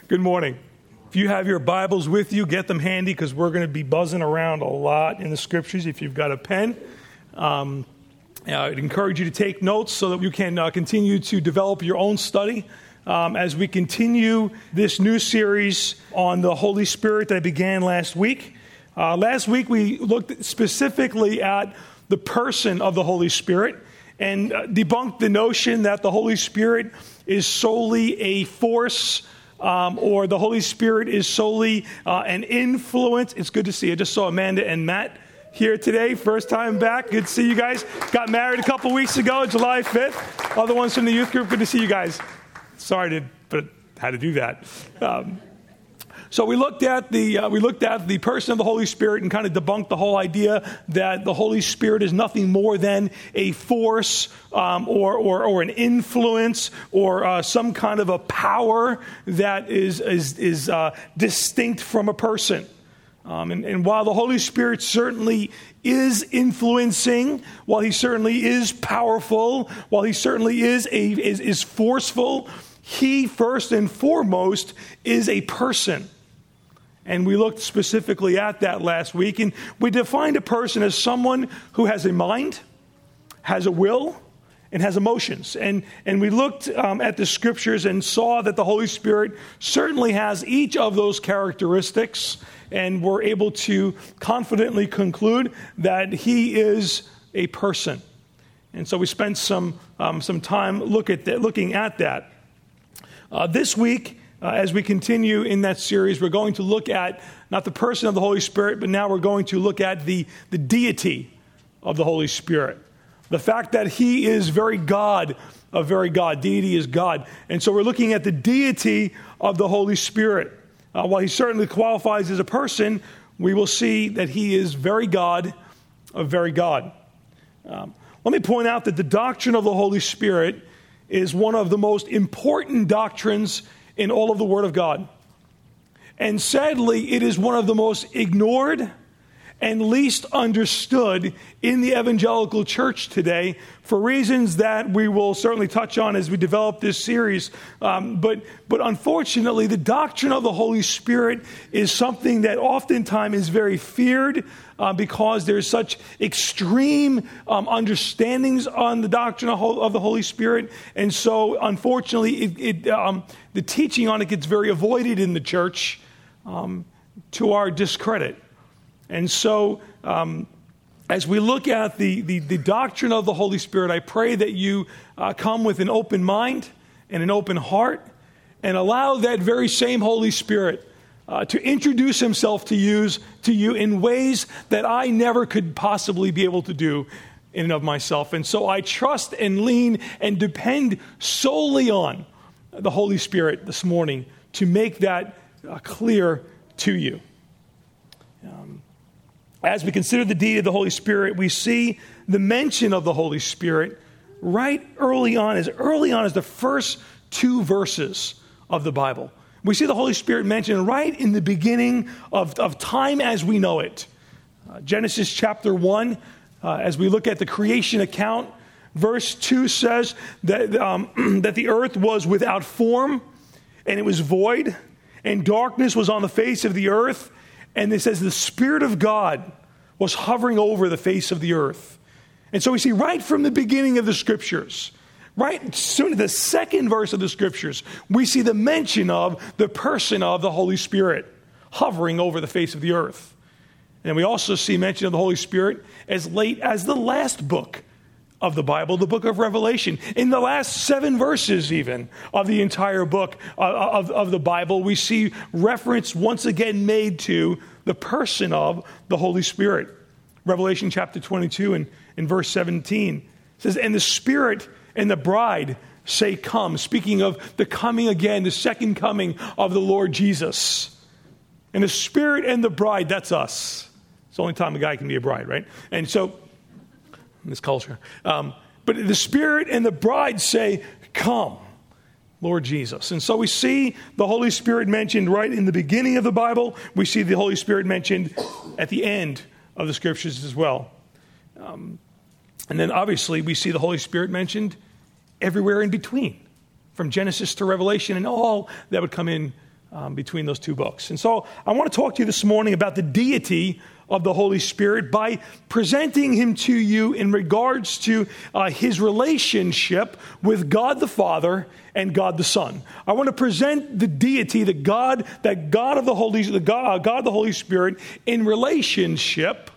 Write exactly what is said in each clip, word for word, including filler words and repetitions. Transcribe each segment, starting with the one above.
Good morning. If you have your Bibles with you, get them handy because we're going to be buzzing around a lot in the Scriptures. If you've got a pen, um, I'd encourage you to take notes so that you can uh, continue to develop your own study um, as we continue this new series on the Holy Spirit that began last week. Uh, last week we looked specifically at the person of the Holy Spirit and uh, debunked the notion that the Holy Spirit is solely a force Um, or the Holy Spirit is solely uh, an influence. It's good to see you. I just saw Amanda and Matt here today. First time back. Good to see you guys. Got married a couple weeks ago, July fifth. Other ones from the youth group. Good to see you guys. Sorry to, but had to do that. Um, so we looked at the uh, we looked at the person of the Holy Spirit and kind of debunked the whole idea that the Holy Spirit is nothing more than a force um, or, or or an influence or uh, some kind of a power that is is is uh, distinct from a person. Um, and, and while the Holy Spirit certainly is influencing, while he certainly is powerful, while he certainly is a is, is forceful, he first and foremost is a person. And we looked specifically at that last week. And we defined a person as someone who has a mind, has a will, and has emotions. And, and we looked um, at the Scriptures and saw that the Holy Spirit certainly has each of those characteristics. And we're able to confidently conclude that he is a person. And so we spent some, um, some time look at that, looking at that. Uh, this week, Uh, as we continue in that series, we're going to look at not the person of the Holy Spirit, but now we're going to look at the, the deity of the Holy Spirit. The fact that he is very God, a very God. Deity is God. And so we're looking at the deity of the Holy Spirit. Uh, while he certainly qualifies as a person, we will see that he is very God, a very God. Um, let me point out that the doctrine of the Holy Spirit is one of the most important doctrines in all of the Word of God. And sadly, it is one of the most ignored and least understood in the evangelical church today for reasons that we will certainly touch on as we develop this series. Um, but, but unfortunately, the doctrine of the Holy Spirit is something that oftentimes is very feared uh, because there's such extreme um, understandings on the doctrine of, of the Holy Spirit. And so, unfortunately, it, it, um, the teaching on it gets very avoided in the church um, to our discredit. And so, um, as we look at the, the, the doctrine of the Holy Spirit, I pray that you uh, come with an open mind and an open heart and allow that very same Holy Spirit uh, to introduce himself to you, to you in ways that I never could possibly be able to do in and of myself. And so I trust and lean and depend solely on the Holy Spirit this morning to make that uh, clear to you. Um, As we consider the deity of the Holy Spirit, we see the mention of the Holy Spirit right early on, as early on as the first two verses of the Bible. We see the Holy Spirit mentioned right in the beginning of, of time as we know it. Uh, Genesis chapter one, uh, as we look at the creation account, verse two says that, um, that the earth was without form and it was void, and darkness was on the face of the earth. And it says the Spirit of God was hovering over the face of the earth. And so we see right from the beginning of the Scriptures, right soon in the second verse of the Scriptures, we see the mention of the person of the Holy Spirit hovering over the face of the earth. And we also see mention of the Holy Spirit as late as the last book of the Bible, the book of Revelation. In the last seven verses even of the entire book uh, of, of the Bible, we see reference once again made to the person of the Holy Spirit. Revelation chapter twenty-two and in verse seventeen says, "And the Spirit and the bride say, 'Come,'" speaking of the coming again, the second coming of the Lord Jesus. And the Spirit and the bride, that's us. It's the only time a guy can be a bride, right? And so in this culture. Um, but the Spirit and the bride say, "Come, Lord Jesus." And so we see the Holy Spirit mentioned right in the beginning of the Bible. We see the Holy Spirit mentioned at the end of the Scriptures as well. Um, and then obviously we see the Holy Spirit mentioned everywhere in between, from Genesis to Revelation and all that would come in um, between those two books. And so I want to talk to you this morning about the deity of the Holy Spirit by presenting him to you in regards to uh, his relationship with God the Father and God the Son. I want to present the deity, the God, that God of the Holy, the God, God the Holy Spirit in relationship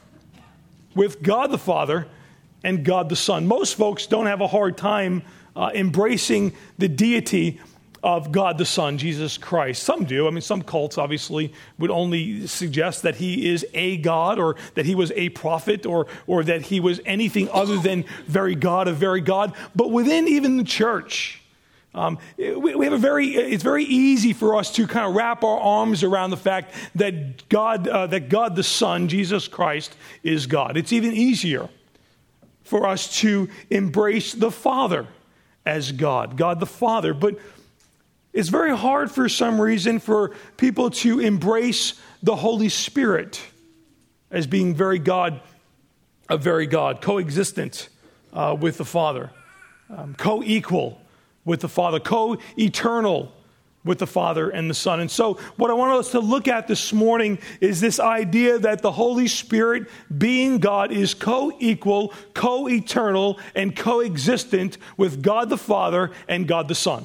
with God the Father and God the Son. Most folks don't have a hard time uh, embracing the deity of God the Son, Jesus Christ. Some do. I mean, some cults obviously would only suggest that he is a God, or that he was a prophet, or or that he was anything other than very God of very God. But within even the church, um, we, we have a very. It's very easy for us to kind of wrap our arms around the fact that God, uh, that God the Son, Jesus Christ, is God. It's even easier for us to embrace the Father as God, God the Father, but it's very hard for some reason for people to embrace the Holy Spirit as being very God, a very God, coexistent uh, with the Father, um, co-equal with the Father, co-eternal with the Father and the Son. And so what I want us to look at this morning is this idea that the Holy Spirit, being God, is co-equal, co-eternal, and coexistent with God the Father and God the Son.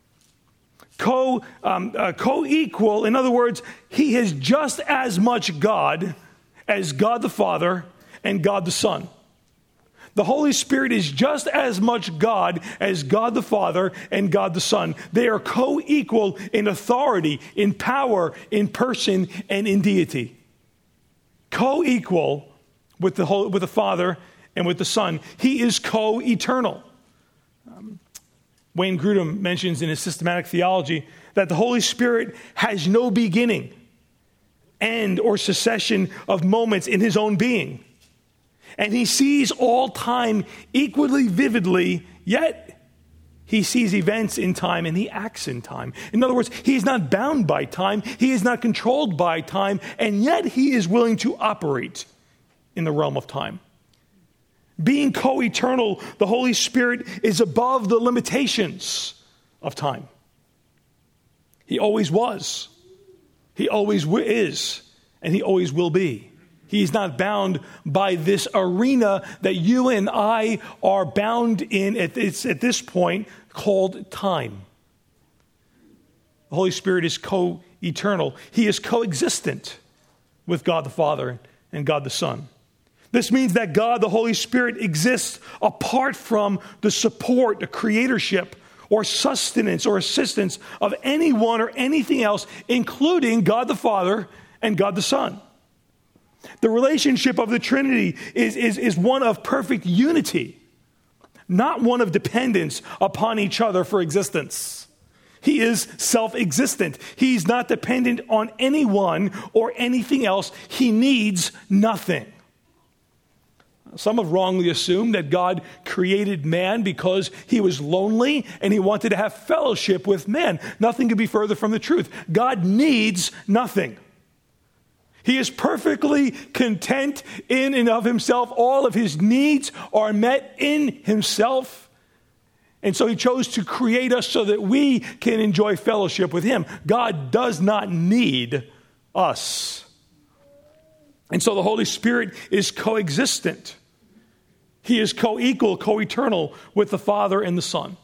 Co, um, uh, co-equal, in other words, he is just as much God as God the Father and God the Son. The Holy Spirit is just as much God as God the Father and God the Son. They are co-equal in authority, in power, in person, and in deity. Co-equal with the whole, with the Father and with the Son. He is co-eternal. Um, Wayne Grudem mentions in his systematic theology that the Holy Spirit has no beginning, end, or succession of moments in his own being. And he sees all time equally vividly, yet he sees events in time and he acts in time. In other words, he is not bound by time, he is not controlled by time, and yet he is willing to operate in the realm of time. Being co-eternal, the Holy Spirit is above the limitations of time. He always was. He always is. And he always will be. He is not bound by this arena that you and I are bound in at this, at this point called time. The Holy Spirit is co-eternal. He is coexistent with God the Father and God the Son. This means that God, the Holy Spirit, exists apart from the support, the creatorship, or sustenance or assistance of anyone or anything else, including God the Father and God the Son. The relationship of the Trinity is, is, is one of perfect unity, not one of dependence upon each other for existence. He is self-existent. He's not dependent on anyone or anything else. He needs nothing. Some have wrongly assumed that God created man because he was lonely and he wanted to have fellowship with man. Nothing could be further from the truth. God needs nothing. He is perfectly content in and of himself. All of his needs are met in himself. And so he chose to create us so that we can enjoy fellowship with him. God does not need us. And so the Holy Spirit is coexistent. He is co-equal, co-eternal with the Father and the Son.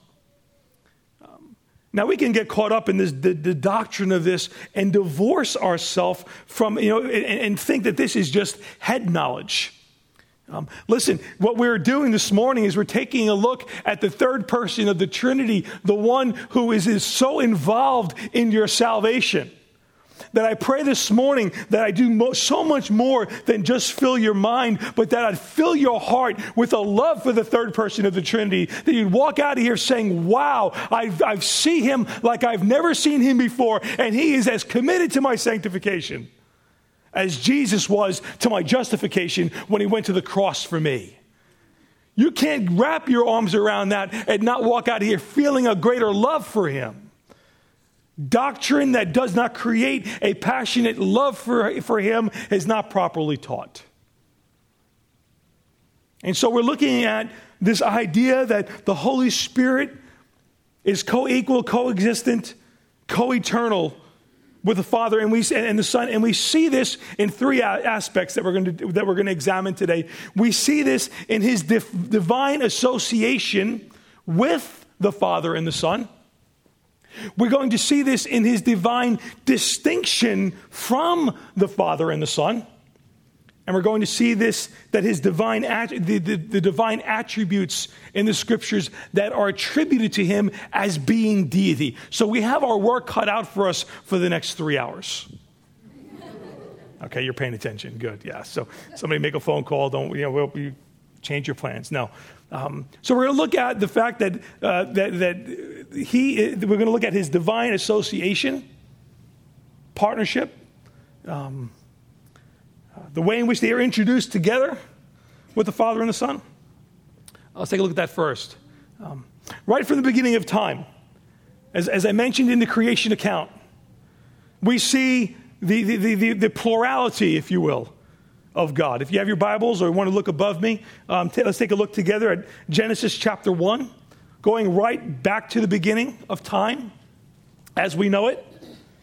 Um, now we can get caught up in this, the, the doctrine of this and divorce ourselves from, you know, and, and think that this is just head knowledge. Um, listen, what we're doing this morning is we're taking a look at the third person of the Trinity, the one who is, is so involved in your salvation. That I pray this morning that I do mo- so much more than just fill your mind, but that I'd fill your heart with a love for the third person of the Trinity, that you'd walk out of here saying, wow, I've, I've seen him like I've never seen him before, and he is as committed to my sanctification as Jesus was to my justification when he went to the cross for me. You can't wrap your arms around that and not walk out of here feeling a greater love for him. Doctrine that does not create a passionate love for, for him is not properly taught. And so we're looking at this idea that the Holy Spirit is co-equal, co-existent, co-eternal with the Father and we and the Son, and we see this in three aspects that we're going to that we're going to examine today. We see this in his dif- divine association with the Father and the Son. We're going to see this in his divine distinction from the Father and the Son. And we're going to see this, that his divine, the, the, the divine attributes in the scriptures that are attributed to him as being deity. So we have our work cut out for us for the next three hours. Okay, you're paying attention. Good, yeah. So somebody make a phone call. Don't, you know, we'll, we change your plans. No. Um, so we're going to look at the fact that, uh, that, that he, we're going to look at his divine association, partnership, um, the way in which they are introduced together with the Father and the Son. Let's take a look at that first. Um, right from the beginning of time, as, as I mentioned in the creation account, we see the, the, the, the plurality, if you will, of God. If you have your Bibles or want to look above me, um, t- let's take a look together at Genesis chapter one, going right back to the beginning of time as we know it.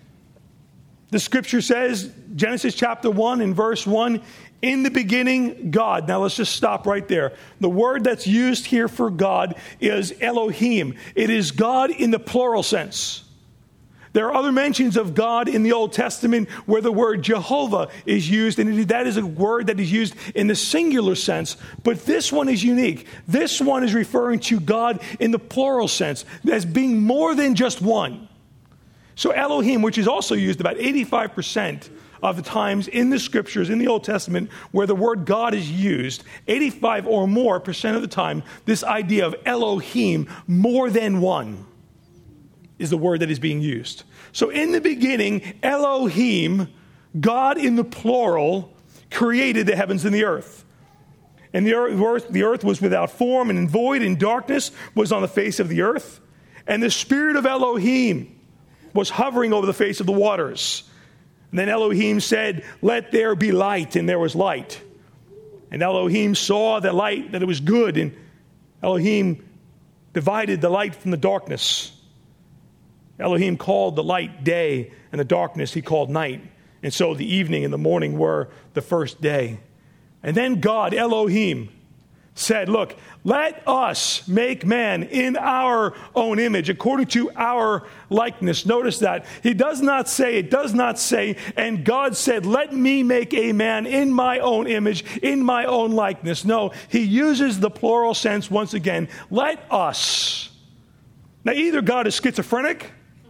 The scripture says, Genesis chapter one and verse one, in the beginning, God. Now let's just stop right there. The word that's used here for God is Elohim. It is God in the plural sense. There are other mentions of God in the Old Testament where the word Jehovah is used, and that is a word that is used in the singular sense. But this one is unique. This one is referring to God in the plural sense, as being more than just one. So Elohim, which is also used about eighty-five percent of the times in the scriptures, in the Old Testament, where the word God is used, eighty-five or more percent of the time, this idea of Elohim, more than one, is the word that is being used. So in the beginning, Elohim, God in the plural, created the heavens and the earth. And the earth, the earth was without form and void, and darkness was on the face of the earth. And the spirit of Elohim was hovering over the face of the waters. And then Elohim said, let there be light, and there was light. And Elohim saw the light, that it was good, and Elohim divided the light from the darkness. Elohim called the light day, and the darkness he called night. And so the evening and the morning were the first day. And then God, Elohim, said, look, let us make man in our own image, according to our likeness. Notice that. He does not say, it does not say, and God said, let me make a man in my own image, in my own likeness. No, he uses the plural sense once again. Let us. Now, either God is schizophrenic,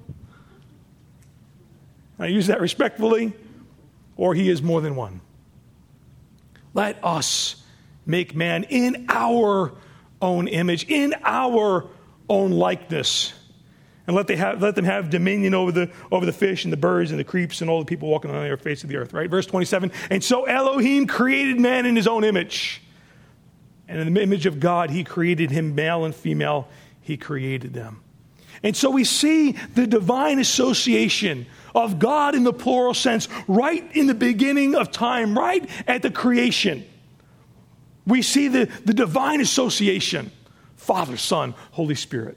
I use that respectfully, or he is more than one. Let us make man in our own image, in our own likeness. And let, they have, let them have dominion over the, over the fish and the birds and the creeps and all the people walking on the face of the earth. Right? Verse twenty-seven, and so Elohim created man in his own image. And in the image of God, he created him, male and female, he created them. And so we see the divine association of God in the plural sense right in the beginning of time, right at the creation. We see the, the divine association, Father, Son, Holy Spirit.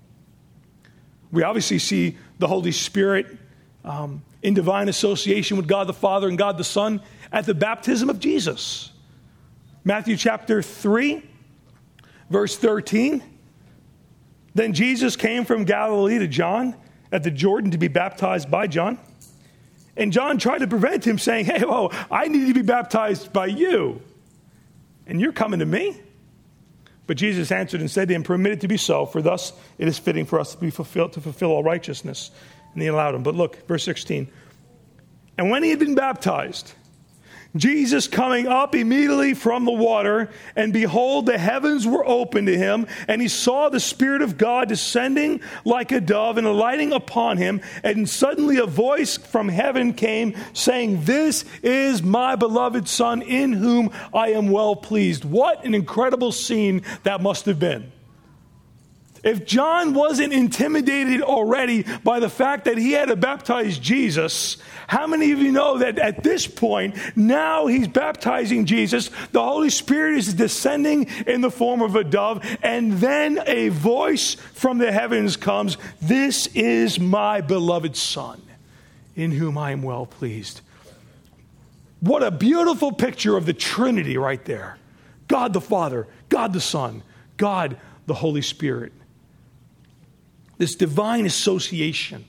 We obviously see the Holy Spirit um, in divine association with God the Father and God the Son at the baptism of Jesus. Matthew chapter three, verse thirteen. Then Jesus came from Galilee to John at the Jordan to be baptized by John. And John tried to prevent him, saying, hey, whoa, I need to be baptized by you, and you're coming to me? But Jesus answered and said to him, permit it to be so, for thus it is fitting for us to be fulfilled, to fulfill all righteousness. And he allowed him. But look, verse sixteen. And when he had been baptized, Jesus coming up immediately from the water, and behold, the heavens were opened to him, and he saw the Spirit of God descending like a dove and alighting upon him. And suddenly a voice from heaven came, saying, this is my beloved Son, in whom I am well pleased. What an incredible scene that must have been. If John wasn't intimidated already by the fact that he had to baptize Jesus, how many of you know that at this point, now he's baptizing Jesus, the Holy Spirit is descending in the form of a dove, and then a voice from the heavens comes, this is my beloved Son, in whom I am well pleased. What a beautiful picture of the Trinity right there. God the Father, God the Son, God the Holy Spirit. This divine association.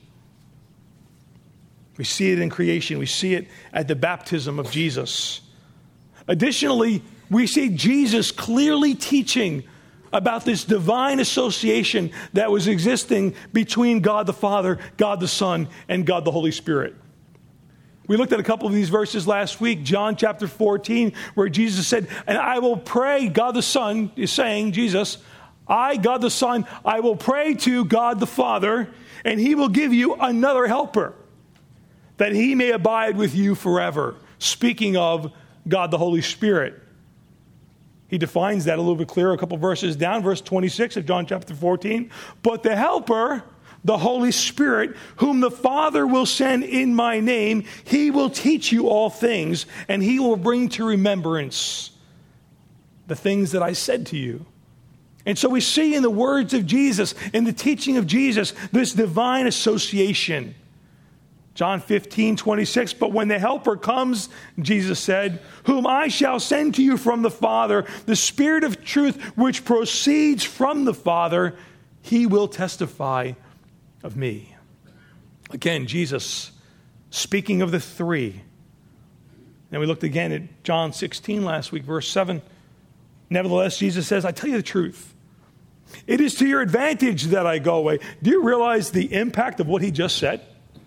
We see it in creation. We see it at the baptism of Jesus. Additionally, we see Jesus clearly teaching about this divine association that was existing between God the Father, God the Son, and God the Holy Spirit. We looked at a couple of these verses last week, John chapter fourteen, where Jesus said, and I will pray, God the Son is saying, Jesus, I, God the Son, I will pray to God the Father, and he will give you another helper, that he may abide with you forever. Speaking of God the Holy Spirit. He defines that a little bit clearer a couple verses down, verse twenty-six of John chapter fourteen. But the helper, the Holy Spirit, whom the Father will send in my name, he will teach you all things, and he will bring to remembrance the things that I said to you. And so we see in the words of Jesus, in the teaching of Jesus, this divine association. John fifteen, twenty-six, but when the Helper comes, Jesus said, whom I shall send to you from the Father, the Spirit of truth which proceeds from the Father, he will testify of me. Again, Jesus speaking of the three. And we looked again at John sixteen last week, verse seven. Nevertheless, Jesus says, I tell you the truth. It is to your advantage that I go away. Do you realize the impact of what he just said?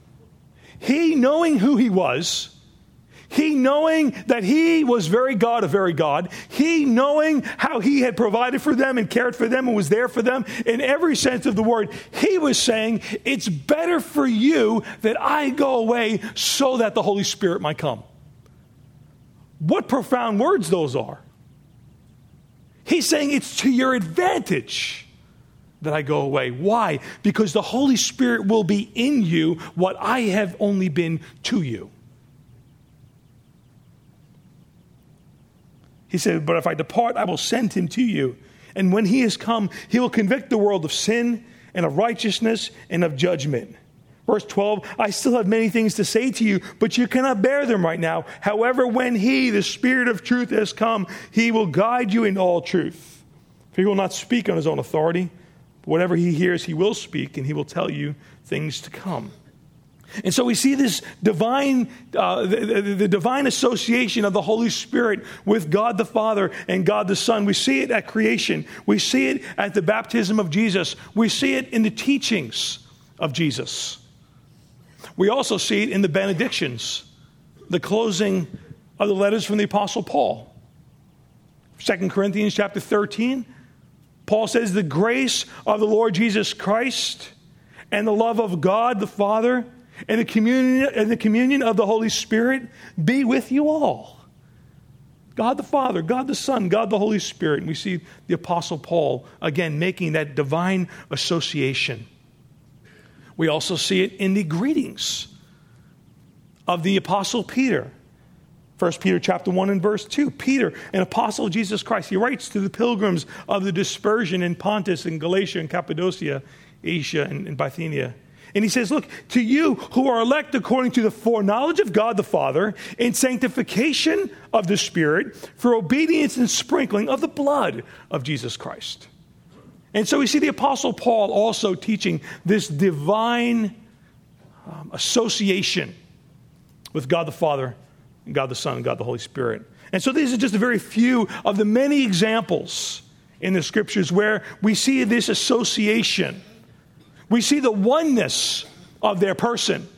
He, knowing who he was, he knowing that he was very God of very God, he knowing how he had provided for them and cared for them and was there for them in every sense of the word, he was saying, it's better for you that I go away so that the Holy Spirit might come. What profound words those are. He's saying it's to your advantage that I go away. Why? Because the Holy Spirit will be in you what I have only been to you. He said, but if I depart, I will send him to you. And when he has come, he will convict the world of sin and of righteousness and of judgment. Verse twelve, I still have many things to say to you, but you cannot bear them right now. However, when he, the Spirit of truth, has come, he will guide you in all truth. For he will not speak on his own authority. Whatever he hears, he will speak, and he will tell you things to come. And so we see this divine, uh, the, the, the divine association of the Holy Spirit with God the Father and God the Son. We see it at creation. We see it at the baptism of Jesus. We see it in the teachings of Jesus. We also see it in the benedictions, the closing of the letters from the Apostle Paul. Second Corinthians chapter thirteen. Paul says, the grace of the Lord Jesus Christ and the love of God the Father and the communion, and the communion of the Holy Spirit be with you all. God the Father, God the Son, God the Holy Spirit. And we see the Apostle Paul, again, making that divine association. We also see it in the greetings of the Apostle Peter. First Peter chapter one and verse two. Peter, an apostle of Jesus Christ, he writes to the pilgrims of the dispersion in Pontus and Galatia and Cappadocia, Asia and, and Bithynia. And he says, look, to you who are elect according to the foreknowledge of God the Father, in sanctification of the Spirit, for obedience and sprinkling of the blood of Jesus Christ. And so we see the Apostle Paul also teaching this divine um, association with God the Father, and God the Son, and God the Holy Spirit. And so these are just a very few of the many examples in the Scriptures where we see this association. We see the oneness of their person.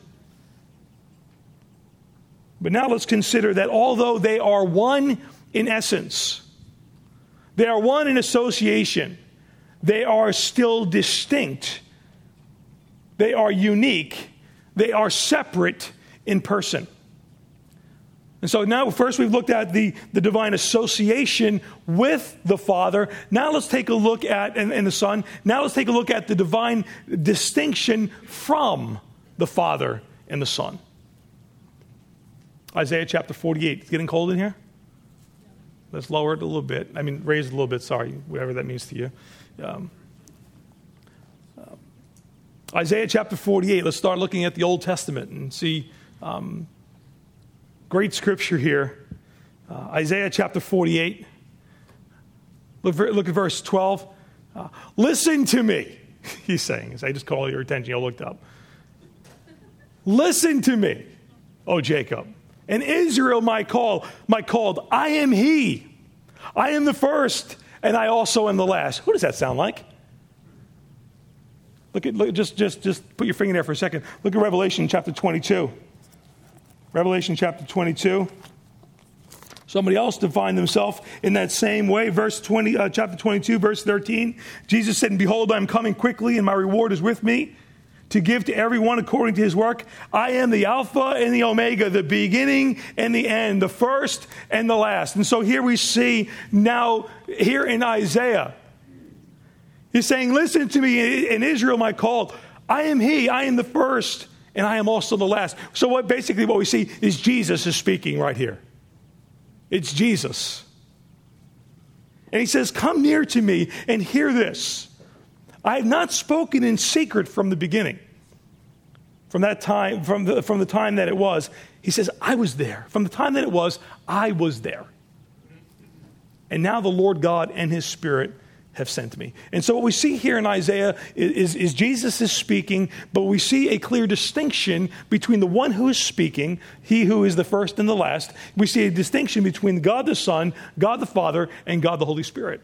But now let's consider that although they are one in essence, they are one in association, they are still distinct, they are unique, they are separate in person. And so now first we've looked at the, the divine association with the Father. Now let's take a look at, and, and the Son, now let's take a look at the divine distinction from the Father and the Son. Isaiah chapter forty-eight. It's getting cold in here? Let's lower it a little bit. I mean, raise it a little bit, sorry, whatever that means to you. Um, uh, Isaiah chapter forty-eight. Let's start looking at the Old Testament and see um, great scripture here. Uh, Isaiah chapter forty-eight. Look, look at verse twelve. Uh, Listen to me, he's saying, as I just call your attention, you looked up. Listen to me, O Jacob, and Israel my call, my called. I am he. I am the first, and I also am the last. Who does that sound like? Look at, look, just, just, just put your finger there for a second. Look at Revelation chapter twenty-two. Revelation chapter twenty-two. Somebody else defined himself in that same way. Verse twenty, uh, chapter twenty-two, verse thirteen. Jesus said, "And behold, I am coming quickly, and my reward is with me, to give to everyone according to his work. I am the Alpha and the Omega, the beginning and the end, the first and the last." And so here we see now, here in Isaiah, he's saying, listen to me, in Israel my called. I am he, I am the first, and I am also the last. So what basically what we see is Jesus is speaking right here. It's Jesus. And he says, come near to me and hear this. I have not spoken in secret from the beginning. From that time, from the, from the time that it was, he says, I was there. From the time that it was, I was there. And now the Lord God and his Spirit have sent me. And so what we see here in Isaiah is, is, is Jesus is speaking, but we see a clear distinction between the one who is speaking, he who is the first and the last. We see a distinction between God the Son, God the Father, and God the Holy Spirit.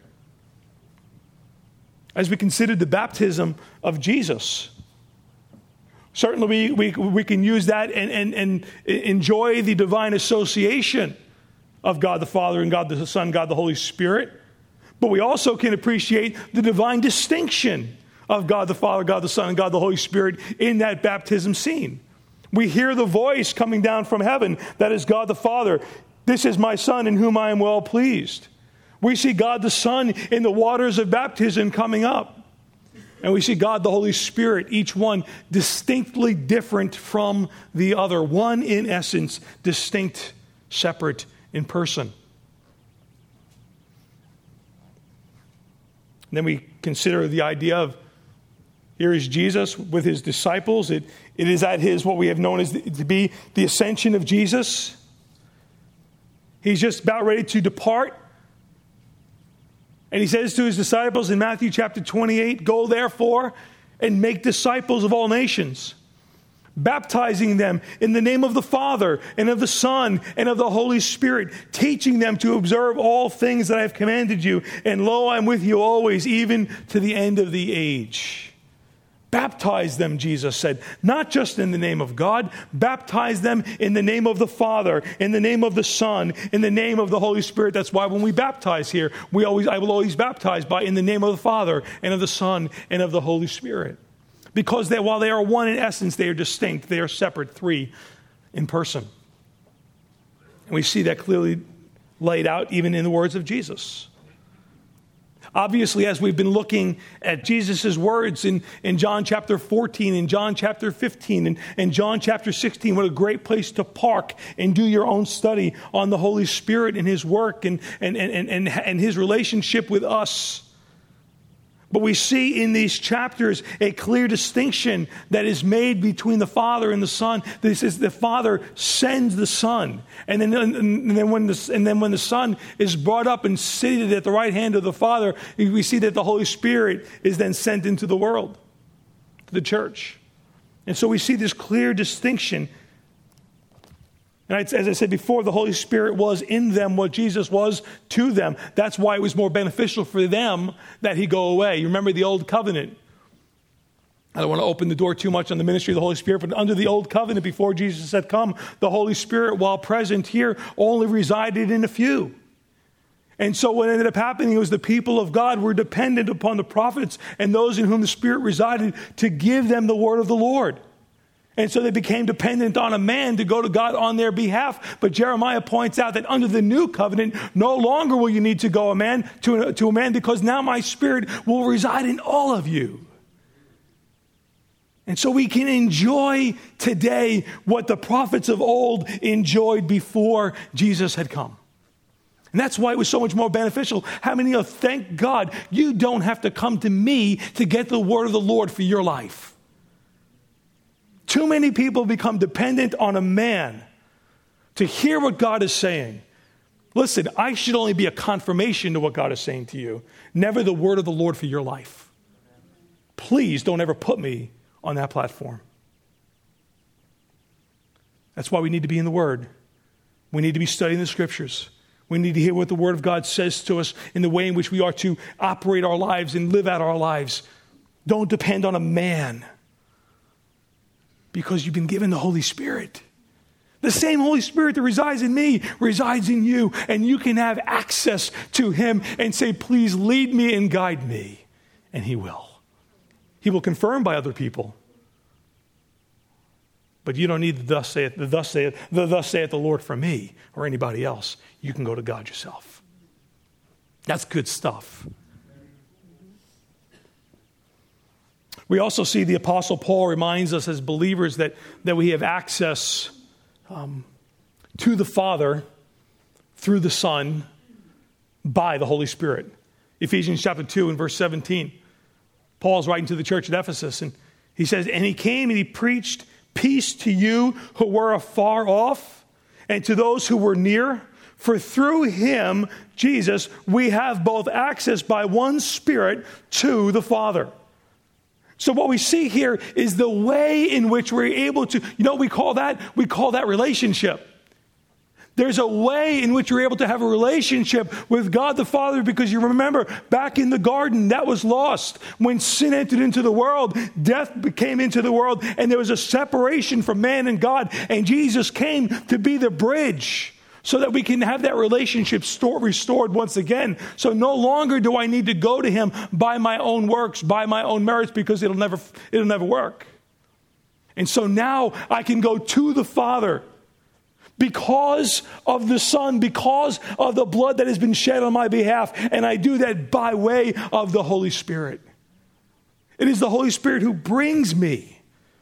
As we consider the baptism of Jesus, certainly we, we, we can use that and, and, and enjoy the divine association of God the Father and God the Son, God the Holy Spirit. But we also can appreciate the divine distinction of God the Father, God the Son, and God the Holy Spirit in that baptism scene. We hear the voice coming down from heaven, that is God the Father. This is my Son in whom I am well pleased. We see God the Son in the waters of baptism coming up. And we see God the Holy Spirit, each one distinctly different from the other. One in essence, distinct, separate in person. And then we consider the idea of, here is Jesus with his disciples. It, it is at his, what we have known as the, to be the ascension of Jesus. He's just about ready to depart. And he says to his disciples in Matthew chapter twenty-eight, "Go therefore and make disciples of all nations, baptizing them in the name of the Father and of the Son and of the Holy Spirit, teaching them to observe all things that I have commanded you. And lo, I am with you always, even to the end of the age." Baptize them, Jesus said, not just in the name of God, baptize them in the name of the Father, in the name of the Son, in the name of the Holy Spirit. That's why when we baptize here, we always, I will always baptize by in the name of the Father and of the Son and of the Holy Spirit. Because they, while they are one in essence, they are distinct. They are separate, three in person. And we see that clearly laid out even in the words of Jesus. Obviously, as we've been looking at Jesus' words in, in John chapter fourteen, in John chapter fifteen, and, and John chapter sixteen, what a great place to park and do your own study on the Holy Spirit and his work and, and, and, and, and his relationship with us. But we see in these chapters a clear distinction that is made between the Father and the Son. This is the Father sends the Son. And then, and then when the, and then when the Son is brought up and seated at the right hand of the Father, we see that the Holy Spirit is then sent into the world, to the church. And so we see this clear distinction. And as I said before, the Holy Spirit was in them what Jesus was to them. That's why it was more beneficial for them that he go away. You remember the Old Covenant. I don't want to open the door too much on the ministry of the Holy Spirit, but under the Old Covenant, before Jesus had come, the Holy Spirit, while present here, only resided in a few. And so what ended up happening was the people of God were dependent upon the prophets and those in whom the Spirit resided to give them the word of the Lord. And so they became dependent on a man to go to God on their behalf. But Jeremiah points out that under the new covenant, no longer will you need to go a man to a, to a man, because now my Spirit will reside in all of you. And so we can enjoy today what the prophets of old enjoyed before Jesus had come. And that's why it was so much more beneficial. How many of you, thank God, you don't have to come to me to get the word of the Lord for your life. Too many people become dependent on a man to hear what God is saying. Listen, I should only be a confirmation to what God is saying to you, never the word of the Lord for your life. Please don't ever put me on that platform. That's why we need to be in the Word. We need to be studying the Scriptures. We need to hear what the Word of God says to us in the way in which we are to operate our lives and live out our lives. Don't depend on a man, because you've been given the Holy Spirit. The same Holy Spirit that resides in me resides in you, and you can have access to Him and say, please lead me and guide me. And He will. He will confirm by other people. But you don't need the thus saith, the thus saith, the thus saith the Lord from me or anybody else. You can go to God yourself. That's good stuff. We also see the Apostle Paul reminds us as believers that, that we have access um, to the Father through the Son by the Holy Spirit. Ephesians chapter two and verse seventeen. Paul's writing to the church at Ephesus, and he says, and he came and he preached peace to you who were afar off and to those who were near. For through him, Jesus, we have both access by one Spirit to the Father. So what we see here is the way in which we're able to, you know what we call that? We call that relationship. There's a way in which you're able to have a relationship with God the Father, because you remember back in the garden, that was lost. When sin entered into the world, death came into the world, and there was a separation from man and God, and Jesus came to be the bridge so that we can have that relationship store, restored once again. So no longer do I need to go to him by my own works, by my own merits, because it'll never, it'll never work. And so now I can go to the Father because of the Son, because of the blood that has been shed on my behalf. And I do that by way of the Holy Spirit. It is the Holy Spirit who brings me.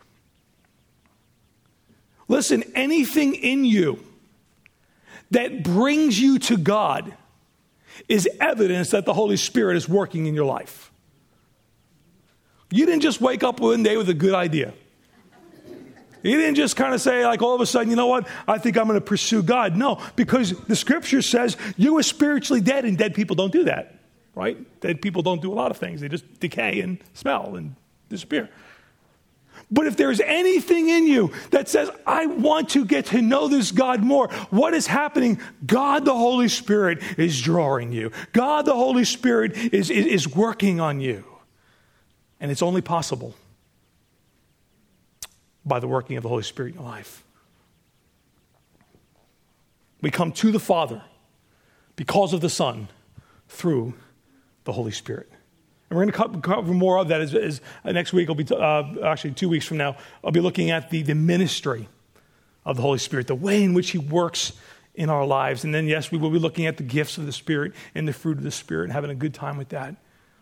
Listen, anything in you that brings you to God is evidence that the Holy Spirit is working in your life. You didn't just wake up one day with a good idea. You didn't just kind of say, like, all of a sudden, you know what, I think I'm going to pursue God. No, because the Scripture says you were spiritually dead, and dead people don't do that, right? Dead people don't do a lot of things. They just decay and smell and disappear. But if there's anything in you that says, I want to get to know this God more, what is happening? God the Holy Spirit is drawing you. God the Holy Spirit is, is, is working on you. And it's only possible by the working of the Holy Spirit in your life. We come to the Father because of the Son through the Holy Spirit. And we're going to cover more of that as, as uh, next week. I'll be t- uh, actually two weeks from now. I'll be looking at the, the ministry of the Holy Spirit, the way in which he works in our lives. And then, yes, we will be looking at the gifts of the Spirit and the fruit of the Spirit and having a good time with that.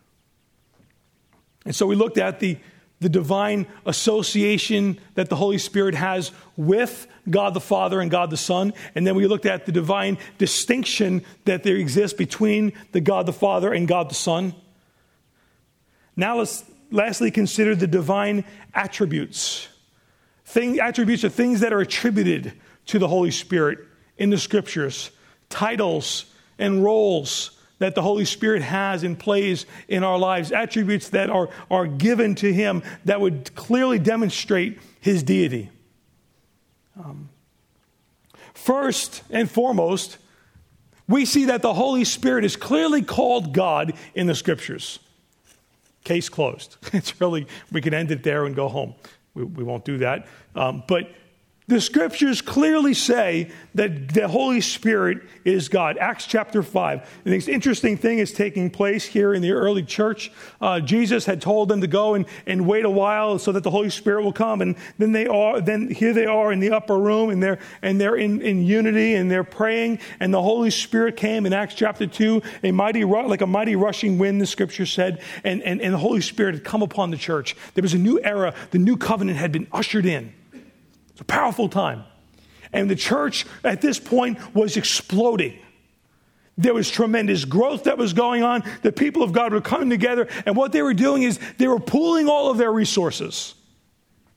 And so we looked at the the divine association that the Holy Spirit has with God the Father and God the Son. And then we looked at the divine distinction that there exists between the God the Father and God the Son. Now let's lastly consider the divine attributes. Thing, attributes are things that are attributed to the Holy Spirit in the Scriptures. Titles and roles that the Holy Spirit has and plays in our lives, attributes that are, are given to him that would clearly demonstrate his deity. Um, first and foremost, we see that the Holy Spirit is clearly called God in the Scriptures. Case closed. It's really, we can end it there and go home. We, we won't do that. Um, but the Scriptures clearly say that the Holy Spirit is God. Acts chapter five. An interesting thing is taking place here in the early church. Uh, Jesus had told them to go and, and wait a while so that the Holy Spirit will come. And then they are, then here they are in the upper room, and they're and they're in, in unity, and they're praying. And the Holy Spirit came in Acts chapter two, a mighty like a mighty rushing wind, the Scripture said, and, and, and the Holy Spirit had come upon the church. There was a new era. The new covenant had been ushered in. It's a powerful time. And the church at this point was exploding. There was tremendous growth that was going on. The people of God were coming together. And what they were doing is they were pooling all of their resources.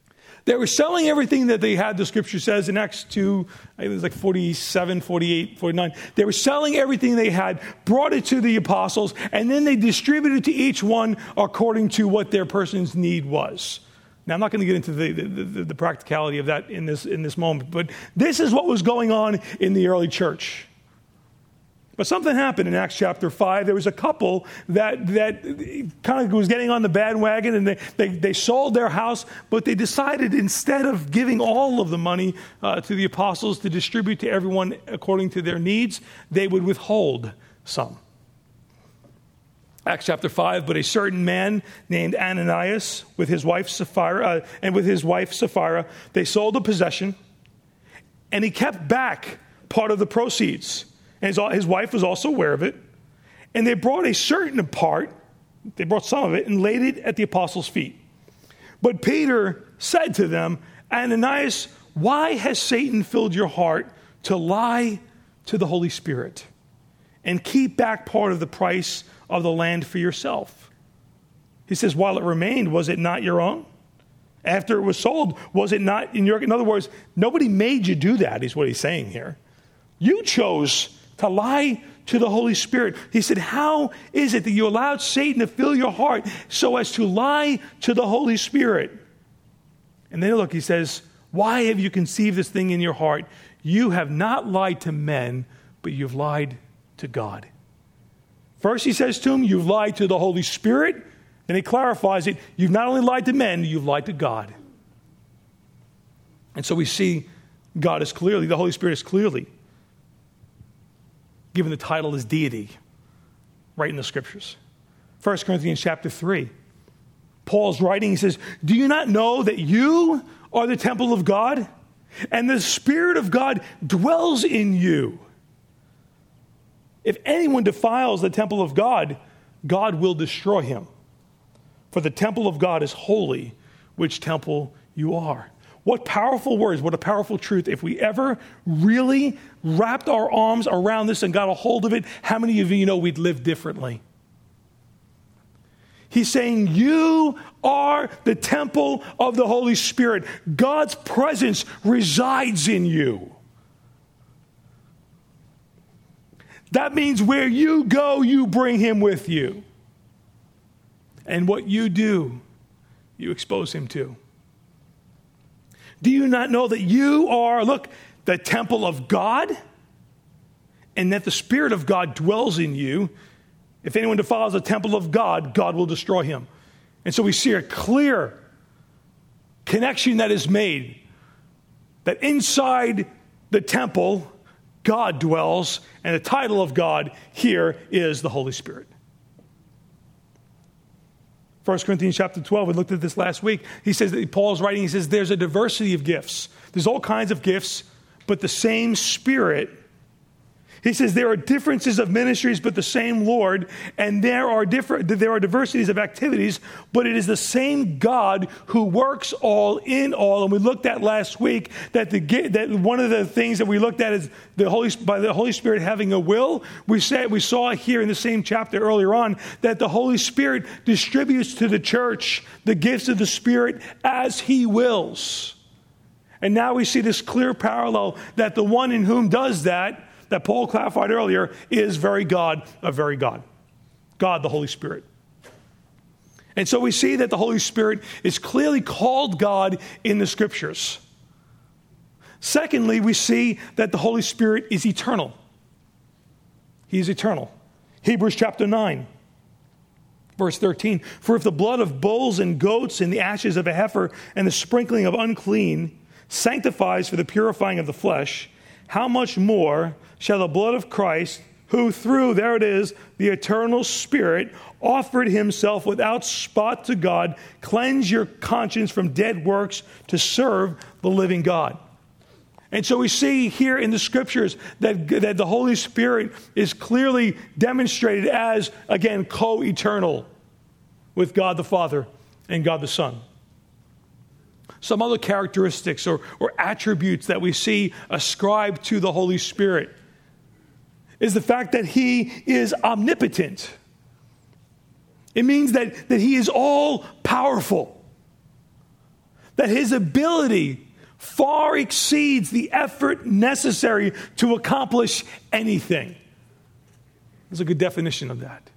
They were selling everything that they had, the scripture says in Acts two, I think it was like forty-seven, forty-eight, forty-nine. They were selling everything they had, brought it to the apostles, and then they distributed to each one according to what their person's need was. Now, I'm not going to get into the, the, the, the practicality of that in this, in this moment, but this is what was going on in the early church. But something happened in Acts chapter five. There was a couple that that kind of was getting on the bandwagon, and they, they, they sold their house, but they decided instead of giving all of the money uh, to the apostles to distribute to everyone according to their needs, they would withhold some. Acts chapter five, but a certain man named Ananias with his wife Sapphira, uh, and with his wife Sapphira, they sold a possession, and he kept back part of the proceeds. And his, his wife was also aware of it. And they brought a certain part, they brought some of it, and laid it at the apostles' feet. But Peter said to them, Ananias, why has Satan filled your heart to lie to the Holy Spirit and keep back part of the price of the land for yourself? He says, while it remained, was it not your own? After it was sold, was it not in your... In other words, nobody made you do that, is what he's saying here. You chose to lie to the Holy Spirit. He said, how is it that you allowed Satan to fill your heart so as to lie to the Holy Spirit? And then look, he says, why have you conceived this thing in your heart? You have not lied to men, but you've lied to God. First he says to him, you've lied to the Holy Spirit. Then he clarifies it. You've not only lied to men, you've lied to God. And so we see God is clearly, the Holy Spirit is clearly given the title as deity right in the scriptures. First Corinthians chapter three. Paul's writing, he says, do you not know that you are the temple of God and the Spirit of God dwells in you? If anyone defiles the temple of God, God will destroy him. For the temple of God is holy, which temple you are. What powerful words, what a powerful truth. If we ever really wrapped our arms around this and got a hold of it, how many of you know we'd live differently? He's saying you are the temple of the Holy Spirit. God's presence resides in you. That means where you go, you bring him with you. And what you do, you expose him to. Do you not know that you are, look, the temple of God, and that the Spirit of God dwells in you? If anyone defiles the temple of God, God will destroy him. And so we see a clear connection that is made, that inside the temple, God dwells, and the title of God here is the Holy Spirit. First Corinthians chapter twelve, we looked at this last week. He says that Paul's writing, he says there's a diversity of gifts. There's all kinds of gifts, but the same Spirit. He says there are differences of ministries, but the same Lord. And there are different, there are diversities of activities, but it is the same God who works all in all. And we looked at last week that the that one of the things that we looked at is the Holy by the Holy Spirit having a will. We said we saw here in the same chapter earlier on that the Holy Spirit distributes to the church the gifts of the Spirit as He wills. And now we see this clear parallel that the one in whom does that, that Paul clarified earlier, is very God, a very God. God, the Holy Spirit. And so we see that the Holy Spirit is clearly called God in the Scriptures. Secondly, we see that the Holy Spirit is eternal. He is eternal. Hebrews chapter nine, verse thirteen. For if the blood of bulls and goats and the ashes of a heifer and the sprinkling of unclean sanctifies for the purifying of the flesh, how much more shall the blood of Christ, who through, there it is, the eternal Spirit, offered himself without spot to God, cleanse your conscience from dead works to serve the living God. And so we see here in the Scriptures that, that the Holy Spirit is clearly demonstrated as, again, co-eternal with God the Father and God the Son. Some other characteristics or, or attributes that we see ascribed to the Holy Spirit is the fact that He is omnipotent. It means that, that He is all powerful. That his ability far exceeds the effort necessary to accomplish anything. There's a good definition of that.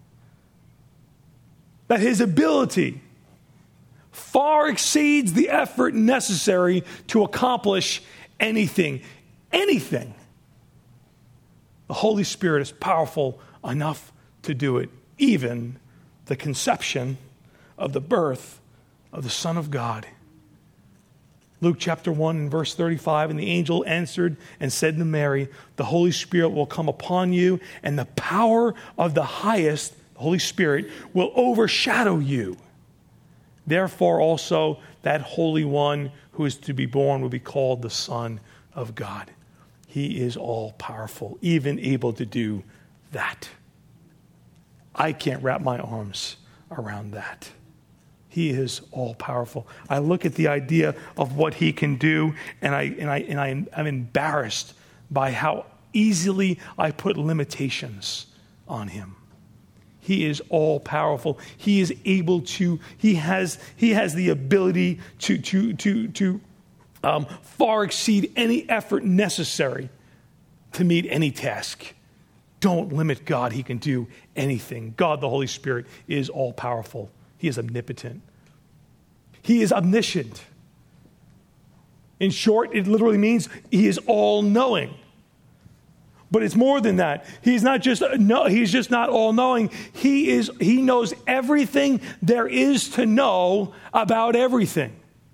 That his ability far exceeds the effort necessary to accomplish anything. Anything. The Holy Spirit is powerful enough to do it. Even the conception of the birth of the Son of God. Luke chapter one and verse thirty-five, and the angel answered and said to Mary, the Holy Spirit will come upon you, and the power of the highest, the Holy Spirit, will overshadow you. Therefore also that Holy One who is to be born will be called the Son of God. He is all powerful, even able to do that. I can't wrap my arms around that. He is all powerful. I look at the idea of what he can do, and I and I and I I'm embarrassed by how easily I put limitations on him. He is all powerful. He is able to. He has he has the ability to to to to um, far exceed any effort necessary to meet any task. Don't limit God. He can do anything. God, the Holy Spirit, is all powerful. He is omnipotent. He is omniscient. In short, it literally means he is all-knowing. But it's more than that. He's not just no, he's just not all-knowing. He is he knows everything there is to know about everything.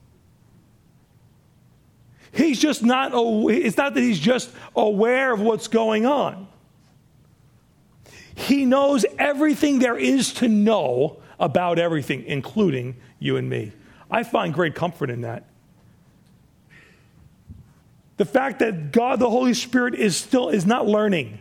He's just not it's not that he's just aware of what's going on. He knows everything there is to know about everything, including you and me. I find great comfort in that. The fact that God, the Holy Spirit, is still is not learning.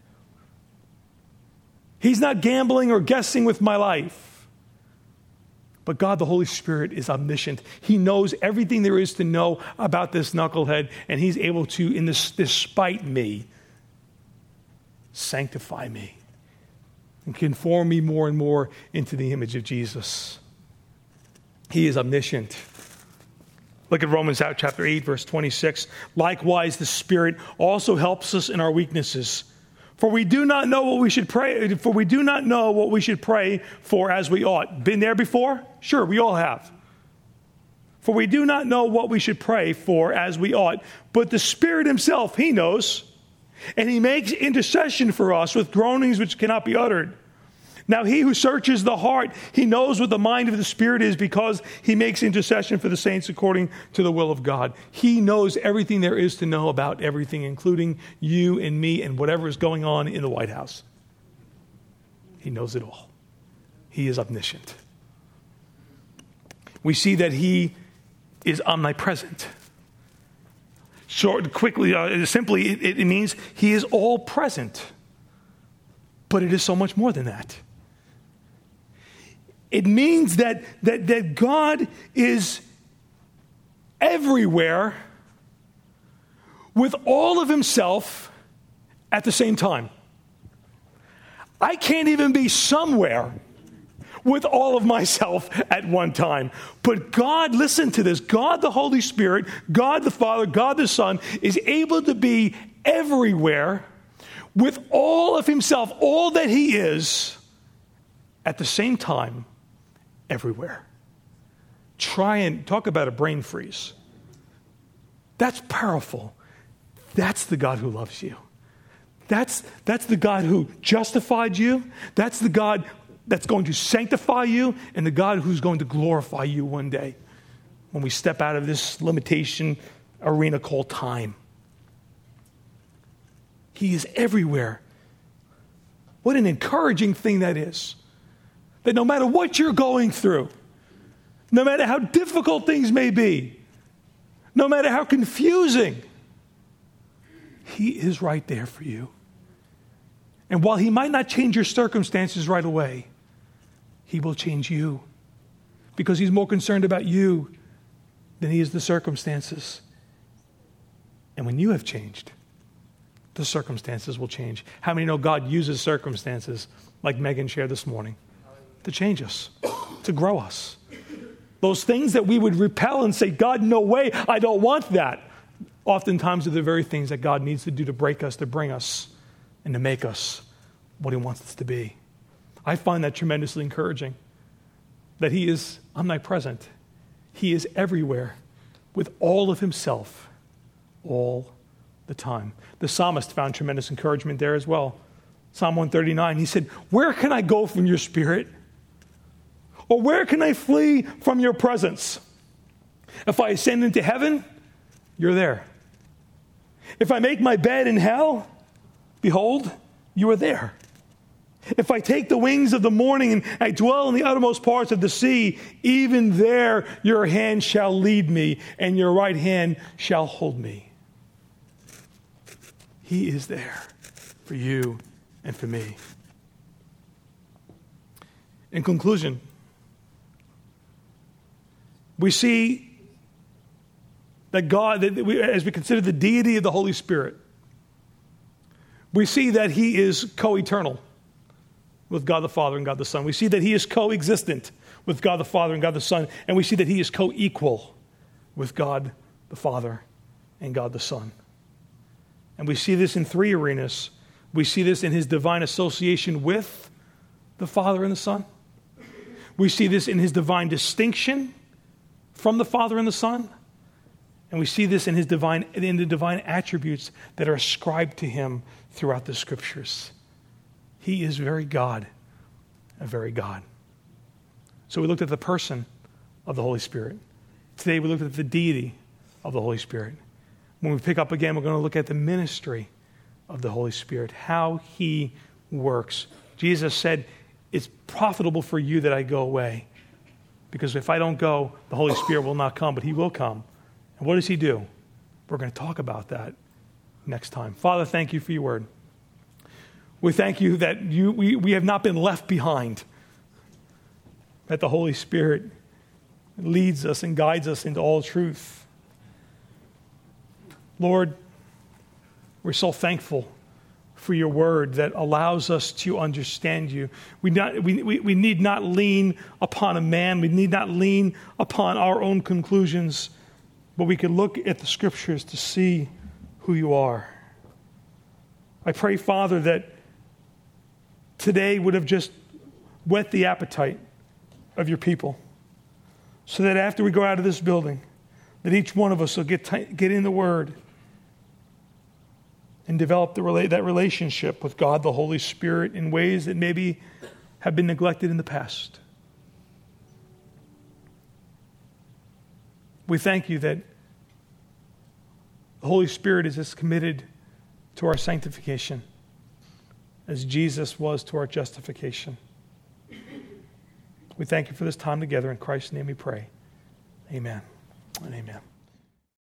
He's not gambling or guessing with my life. But God, the Holy Spirit, is omniscient. He knows everything there is to know about this knucklehead, and he's able to, in this, despite me, sanctify me and conform me more and more into the image of Jesus. He is omniscient. Look at Romans chapter eight, verse twenty-six. Likewise, the Spirit also helps us in our weaknesses. For we do not know what we should pray. For we do not know what we should pray for as we ought. Been there before? Sure, we all have. For we do not know what we should pray for as we ought. But the Spirit himself, he knows. And he makes intercession for us with groanings which cannot be uttered. Now he who searches the heart, he knows what the mind of the Spirit is, because he makes intercession for the saints according to the will of God. He knows everything there is to know about everything, including you and me and whatever is going on in the White House. He knows it all. He is omniscient. We see that he is omnipresent. Short, quickly, uh, simply, it, it means he is all present. But it is so much more than that. It means that, that, that God is everywhere with all of himself at the same time. I can't even be somewhere with all of myself at one time. But God, listen to this, God the Holy Spirit, God the Father, God the Son is able to be everywhere with all of himself, all that he is, at the same time, everywhere. Try and talk about a brain freeze. That's powerful. That's the God who loves you. That's, that's the God who justified you. That's the God that's going to sanctify you, and the God who's going to glorify you one day when we step out of this limitation arena called time. He is everywhere. What an encouraging thing that is. That no matter what you're going through, no matter how difficult things may be, no matter how confusing, he is right there for you. And while he might not change your circumstances right away, he will change you, because he's more concerned about you than he is the circumstances. And when you have changed, the circumstances will change. How many know God uses circumstances, like Megan shared this morning, to change us, to grow us? those things that we would repel and say, God, no way, I don't want that, oftentimes are the very things that God needs to do to break us, to bring us, and to make us what he wants us to be. I find that tremendously encouraging, that he is omnipresent. He is everywhere with all of himself all the time. The psalmist found tremendous encouragement there as well. Psalm one thirty-nine, he said, where can I go from your spirit? Or where can I flee from your presence? If I ascend into heaven, you're there. If I make my bed in hell, behold, you are there. If I take the wings of the morning and I dwell in the uttermost parts of the sea, even there your hand shall lead me and your right hand shall hold me. He is there for you and for me. In conclusion, we see that God, that we, as we consider the deity of the Holy Spirit, we see that he is co-eternal with God the Father and God the Son. We see that he is co-existent with God the Father and God the Son. And we see that he is co-equal with God the Father and God the Son. And we see this in three arenas. We see this in his divine association with the Father and the Son. We see this in his divine distinction from the Father and the Son. And we see this in his divine, in the divine attributes that are ascribed to him throughout the Scriptures. He is very God, a very God. So we looked at the person of the Holy Spirit. Today we looked at the deity of the Holy Spirit. When we pick up again, we're going to look at the ministry of the Holy Spirit, how he works. Jesus said, it's profitable for you that I go away, because if I don't go, the Holy Spirit will not come, but he will come. And what does he do? We're going to talk about that next time. Father, thank you for your word. We thank you that you, we, we have not been left behind, that the Holy Spirit leads us and guides us into all truth. Lord, we're so thankful for your word that allows us to understand you. We, not, we, we, we need not lean upon a man. We need not lean upon our own conclusions, but we can look at the Scriptures to see who you are. I pray, Father, that today would have just whet the appetite of your people, so that after we go out of this building, that each one of us will get, t- get in the Word and develop the rela- that relationship with God, the Holy Spirit, in ways that maybe have been neglected in the past. We thank you that the Holy Spirit is as committed to our sanctification as Jesus was to our justification. We thank you for this time together. In Christ's name we pray. Amen and amen.